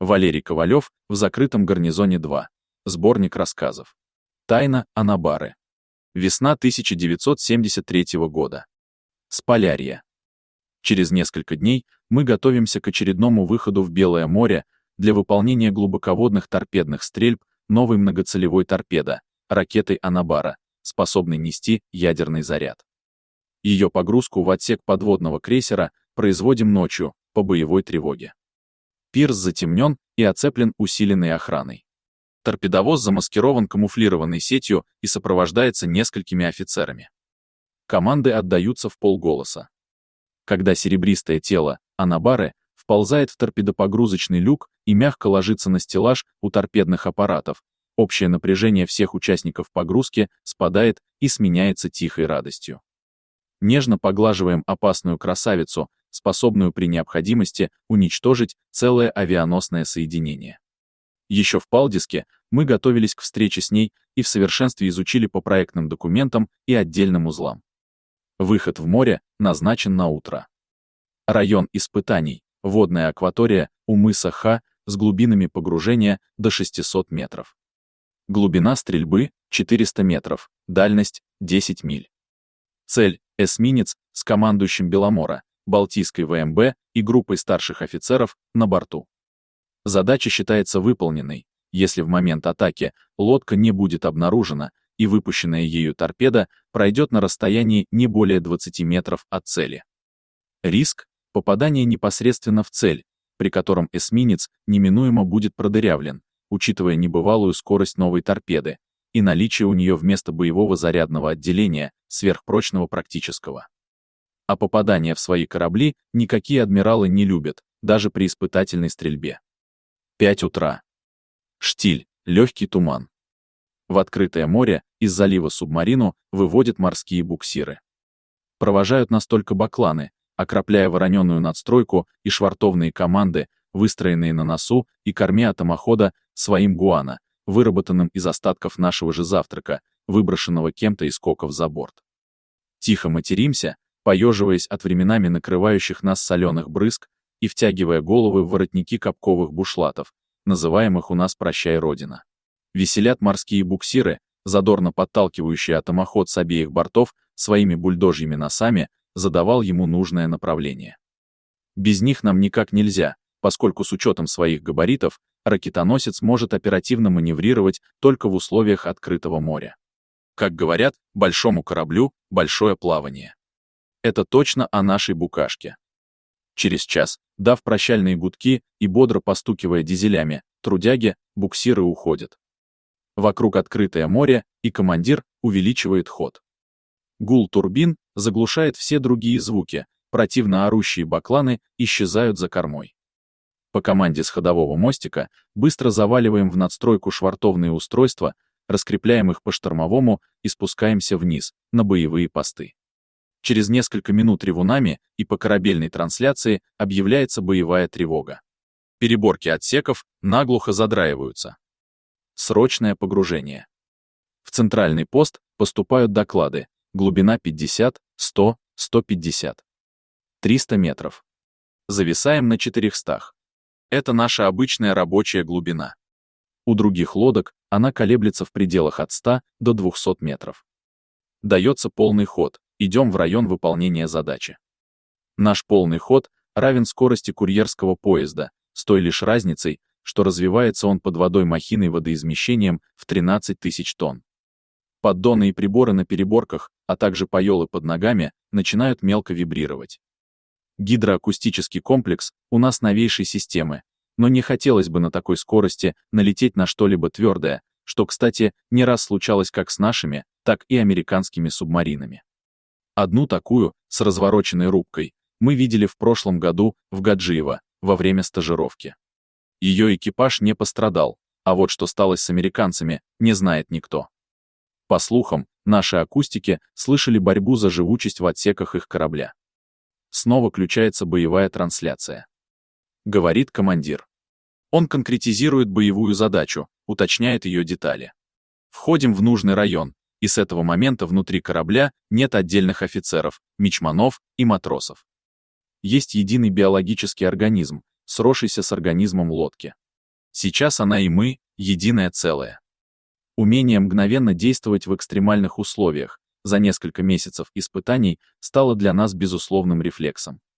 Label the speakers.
Speaker 1: Валерий Ковалев в закрытом гарнизоне 2. Сборник рассказов. Тайна Анабары. Весна 1973 года. Сполярье. Через несколько дней мы готовимся к очередному выходу в Белое море для выполнения глубоководных торпедных стрельб новой многоцелевой торпеды, ракетой Анабара, способной нести ядерный заряд. Ее погрузку в отсек подводного крейсера производим ночью, по боевой тревоге. Пирс затемнен и оцеплен усиленной охраной. Торпедовоз замаскирован камуфлированной сетью и сопровождается несколькими офицерами. Команды отдаются в полголоса. Когда серебристое тело Анабары вползает в торпедопогрузочный люк и мягко ложится на стеллаж у торпедных аппаратов, общее напряжение всех участников погрузки спадает и сменяется тихой радостью. Нежно поглаживаем опасную красавицу, способную при необходимости уничтожить целое авианосное соединение. Еще в Палдиске мы готовились к встрече с ней и в совершенстве изучили по проектным документам и отдельным узлам. Выход в море назначен на утро. Район испытаний, водная акватория у мыса Ха с глубинами погружения до 600 метров. Глубина стрельбы 400 метров, дальность 10 миль. Цель — эсминец с командующим Беломора, Балтийской ВМБ и группой старших офицеров на борту. Задача считается выполненной, если в момент атаки лодка не будет обнаружена и выпущенная ею торпеда пройдет на расстоянии не более 20 метров от цели. Риск — попадание непосредственно в цель, при котором эсминец неминуемо будет продырявлен, учитывая небывалую скорость новой торпеды и наличие у нее вместо боевого зарядного отделения сверхпрочного практического. А попадания в свои корабли никакие адмиралы не любят, даже при испытательной стрельбе. 5 утра. Штиль, легкий туман. В открытое море из залива Субмарину выводят морские буксиры. Провожают нас только бакланы, окропляя вороненую надстройку и швартовные команды, выстроенные на носу и корме атомохода своим гуано, выработанным из остатков нашего же завтрака, выброшенного кем-то из коков за борт. Тихо материмся, поеживаясь от временами накрывающих нас соленых брызг и втягивая головы в воротники капковых бушлатов, называемых у нас «Прощай, Родина». Веселят морские буксиры, задорно подталкивающие атомоход с обеих бортов своими бульдожьими носами, задавал ему нужное направление. Без них нам никак нельзя, поскольку с учетом своих габаритов ракетоносец может оперативно маневрировать только в условиях открытого моря. Как говорят, большому кораблю большое плавание. Это точно о нашей букашке. Через час, дав прощальные гудки и бодро постукивая дизелями, трудяги, буксиры уходят. Вокруг открытое море, и командир увеличивает ход. Гул турбин заглушает все другие звуки, противно орущие бакланы исчезают за кормой. По команде с ходового мостика быстро заваливаем в надстройку швартовные устройства, раскрепляем их по штормовому и спускаемся вниз, на боевые посты. Через несколько минут ревунами и по корабельной трансляции объявляется боевая тревога. Переборки отсеков наглухо задраиваются. Срочное погружение. В центральный пост поступают доклады. Глубина 50, 100, 150. 300 метров. Зависаем на 400. Это наша обычная рабочая глубина. У других лодок она колеблется в пределах от 100 до 200 метров. Дается полный ход, идем в район выполнения задачи. Наш полный ход равен скорости курьерского поезда, с той лишь разницей, что развивается он под водой махиной водоизмещением в 13 тысяч тонн. Поддоны и приборы на переборках, а также пайолы под ногами, начинают мелко вибрировать. Гидроакустический комплекс у нас новейшей системы, но не хотелось бы на такой скорости налететь на что-либо твердое, что, кстати, не раз случалось как с нашими, так и американскими субмаринами. Одну такую, с развороченной рубкой, мы видели в прошлом году в Гаджиево, во время стажировки. Ее экипаж не пострадал, а вот что стало с американцами, не знает никто. По слухам, наши акустики слышали борьбу за живучесть в отсеках их корабля. Снова включается боевая трансляция. Говорит командир. Он конкретизирует боевую задачу, уточняет ее детали. Входим в нужный район, и с этого момента внутри корабля нет отдельных офицеров, мичманов и матросов. Есть единый биологический организм, сросшийся с организмом лодки. Сейчас она и мы — единое целое. Умение мгновенно действовать в экстремальных условиях за несколько месяцев испытаний стало для нас безусловным рефлексом.